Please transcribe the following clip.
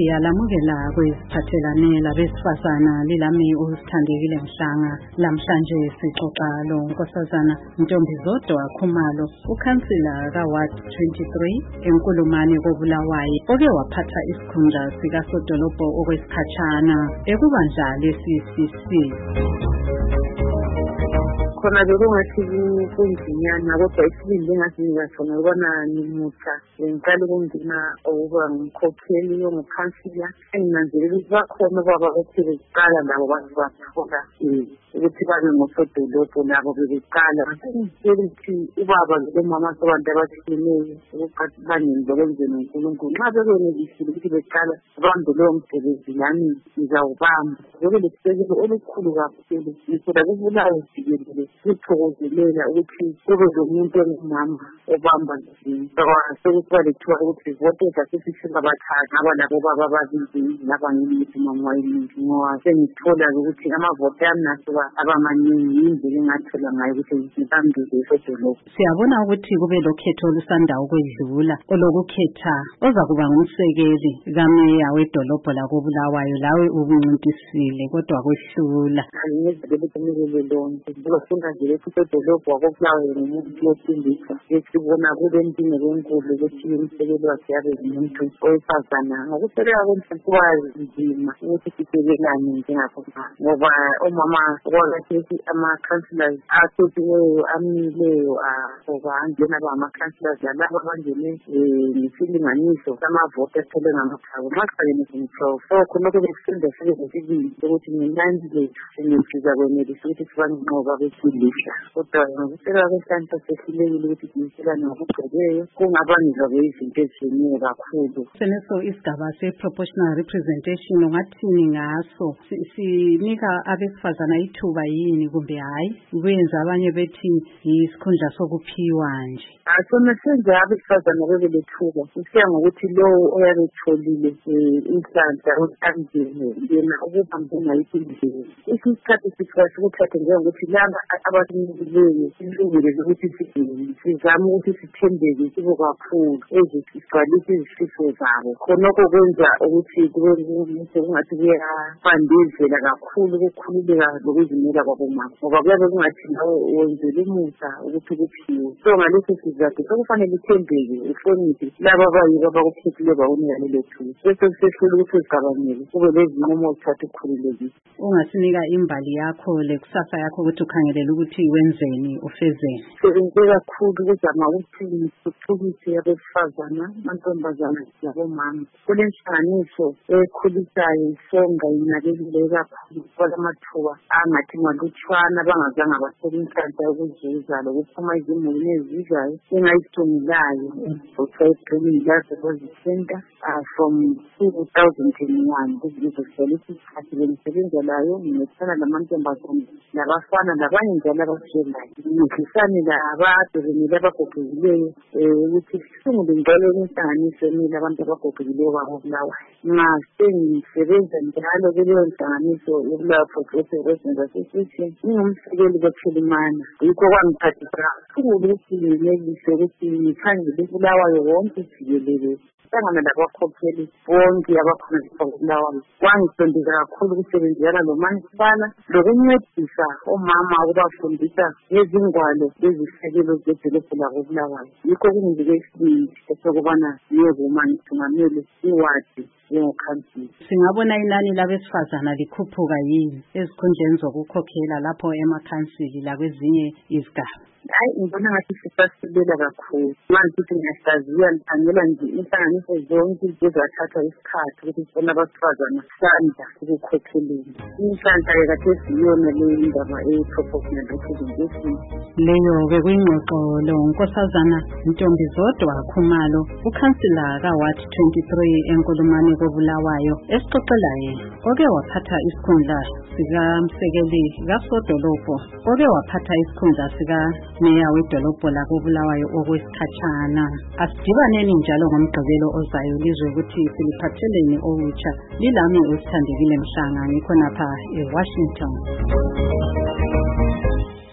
Siyalamukela kwesiphathelane labesifazana lilami uSithandekile Mhlanga. Lamhlanje sixoxa lo Nkosazana Ntombizodwa Khumalo, ukhansila kaWard 23 eNkulumane koBulawayo, oke waphatha isikhundla sikasodolobho okwesikhatshana ekubandla leCCC. Khona bekungathi kunjinyana kodwa isibindi engasinika sona ukubona nimutsha ngiqala ukungena ukuba ngumkhokheli ongukhansila. Enginanzelela ukuthi bakhona ubaba bethe beqala labo bantu bakhona ukuthi babe ngosodolobho nabo bebeqala. Ngitshela ukuthi ubaba lomama sobantu abahlukeneyo ukuthi banini bekwenzeni uNkulunkulu. Nxa bekwenelisiwe ukuthi beqala bambe lowo msebenzi nami ngizawubamba. Ngoba lesibekelo olukhulu kakhulu ngithola kubulawa sikelele sithokozelela ukuthi kube lomuntu ongumama obamba nzima. Sekuba lethuba ukuthi voters asesifika bathathu ngaba labo baba ababili ngabangili ukuthi mama wayiningi ngoba sengithola ukuthi amavoti ami nasuka abamaningi yindlela engathola ngayo ukuthi ngibambile esodolobho. Siyabona ukuthi kube lokhetho olusanda ukwedlula olokukhetha ozakuba ngumsekeli kameya wedolobho lakoBulawayo, lawe ubuncintisile kodwa kwehlula. Angiyezele ukuthi ngilele lonke ngizofunda nje ukuthi edolobho wakoBulawayo ngumuntu wesindisa esibona kule mpilo enkulu ukuthi umsekeli wakhe yabe ngumuntu owesifazana. Ngokusebenza kwemfundo nzima ukuthi sisekelane njengakhona ngoba omama kwalathi ama-councillors akhethiweyo amileyo ngoba angena ama-councillors laba abangene ngesilinganiso samavoti athole ngamathabu maxakene ngomtholo. So khonokho bekufunda sibe nesibindi ukuthi nginani lethu singisiza kwenelisa ukuthi sibanqoba besilisa. Kodwa ngokusebenza kwesandla sesilekile ukuthi siyiselane ngokugcweleyo kungabangelwa izinto eziningi kakhulu. Seneso isigaba se-proportional representation ungathini ngaso? Sinika abesifazana ithuba yini kumbe hayi? Kwenza abanye bethi isikhundla sokuphiwa nje. Sona senze abesifazana bebe lethuba kusiya ngokuthi lowo oyabe etholile inhlanhla othandile yena ukubambana yisindile. Isikhathi sikwazi ukuthatha njengokuthi laba abasinikileyo ilungile ukuthi sizame ukuthi sithembeke sibe kakhulu ezigcwalisa izifo zabo. Khonokho kwenza ukuthi kube kungathi kuyabandezela kakhulu ukukhululeka lokuzimela kwabomama ngoba kuyabe kungathi nawe wenzela umusa ukuthi kuphiwe. So ngaleso sizathu sokufanele uthembeke uhloniphe laba abayibo abakukhethileyo bawunika lelo thuba. Bese kusehlula ukuthi uzigabanyele kube lezinqumo othatha ukukhululekile. Ungasinika imbali yakho lekusasa yakho ukuthi ukhangelela ukuthi wenzeni ufezeni. Sebenze kakhulu ukuzama ukuthi ngithuthukise abesifazana amantombazana labomama. Kulenhlanganiso ekhulisayo isonga inakekile kakhulu kwalamathuba angathi malutshwana bangazange basebenza ukuzuza lokuphuma izimuli ezizayo engayidingilayo Center from 2001 kuzizohlelisa isikhathi benisebenza layo ngiyethana lamantombazana nabafana labanye njalo abaswelayo ngizisane labadebemile abagogekileyo ukuthi sisungule njalo inhlanganiso emile abantu abagogekileyo bakoBulawayo. Ngisebenza njalo kuleyo nhlanganiso yoBulawayo Progressive Residents Association ngingumsekeli kaChelimana. Yikho kwangiphathisa kakhulu ukuthi nginelise ukuthi ngikhangele uBulawayo wonke jikelele hlangana labakhokheli bonke abakhona eBulawayo. Kwangisondeza kakhulu ukusebenzela lomasipala lokuncedisa omama ukubafundisa ngezingwalo lezisekelo zedolobho lakoBulawayo. Yikho kungibike isibindi esokubana ngiyevuma ngithunyamele iwadi njengokhansila. Singabona inani labesifazana likhuphuka yini ezikhundleni zokukhokhela lapho emakhansili lakwezinye izigaba? Hayi, ngibona ngathi sisasilela kakhulu. Manje ukuthi ngiyahlaziya ngikhangela nje inhlanganiso zonke ezathatha isikhathi ukuthi sibone abesifazana sandla ukukhokheleni. Inhlanhla yekathesi yiyona leyo indaba proportional representation. Leyo bekuyingxoxo lo Nkosazana Ntombizodwa Khumalo, ukhansila kaWard 23 eNkulumane koBulawayo, esixoxelayo oke waphatha isikhundla sikamsekeli kasodolobho, oke waphatha isikhundla sika meya wedolobho lakoBulawayo okwesikhatshana. Asidibaneni njalo ngomgqibelo ozayo lizwe ukuthi siliphatheleni okutsha. Lilami uSithandekile Mhlanga, ngikhona lapha eWashington.